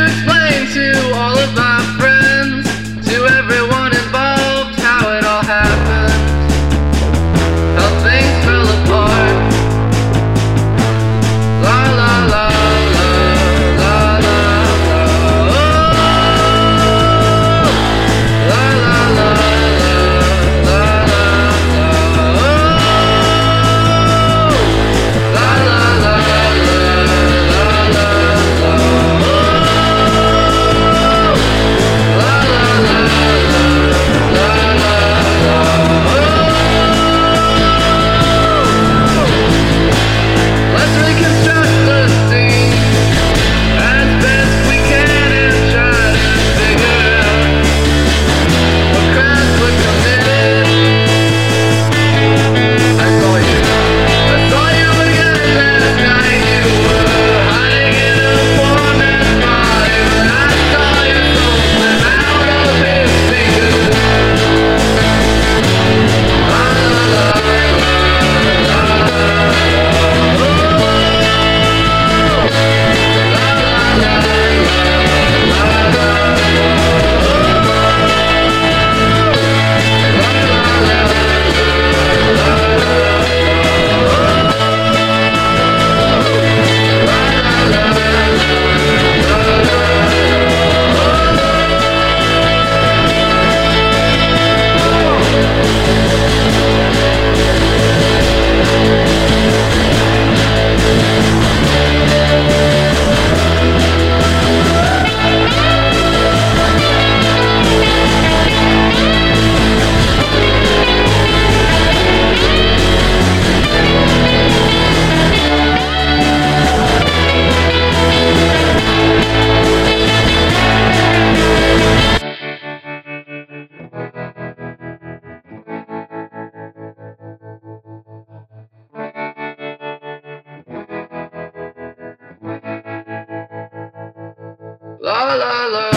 explain to all of my friends, to everyone involved, how it all happened, how things fell apart. La la la la la la la. Oh, la la la la la la la. Oh, la la la la la la la. Let's reconstruct the scene as best we can and try to figure out what crimes were committed. I saw you again last night. You were hiding in a poor man's body, but I saw your soul slip out of his fingers. La la la la la. La la la.